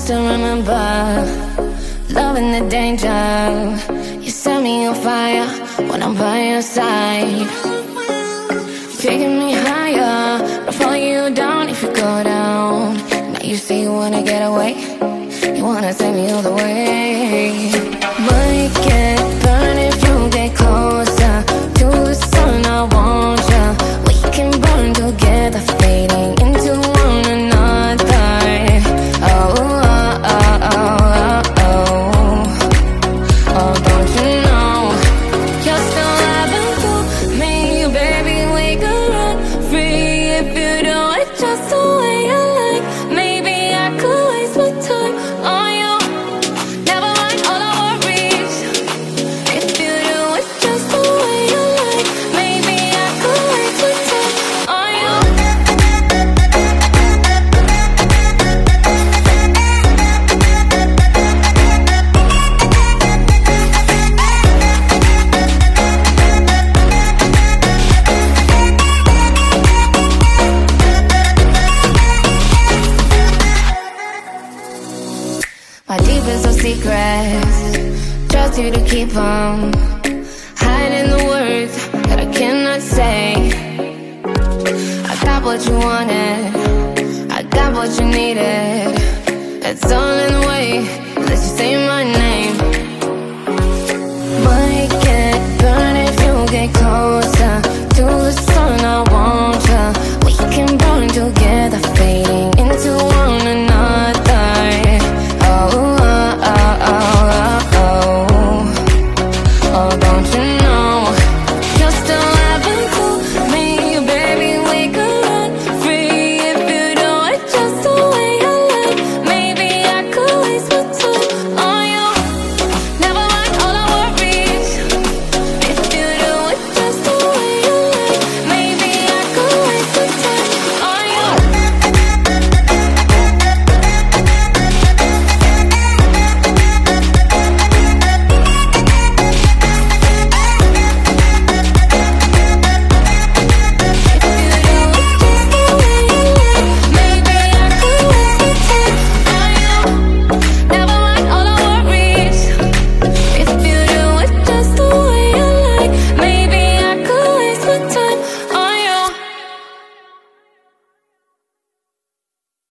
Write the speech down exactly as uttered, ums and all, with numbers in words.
still remember loving the danger. You set me on fire when I'm by your side. You're taking me higher, I'll follow you down if you go down. Now you say you wanna get away, you wanna take me all the way. Might get burned if you get closer to the sun, I want ya. We can burn together, fading into one another. Oh, oh, oh, oh, oh. Oh, don't you know you're still loving through me, baby, we could run free if you do it just the way you like. Maybe I could waste my time on you, never mind all our worries. If you do it just the way you like, maybe I could waste my time on you. My deepest of secrets, trust you to keep them, hiding the words that I cannot say. I got what you wanted, I got what you needed. It's all in the way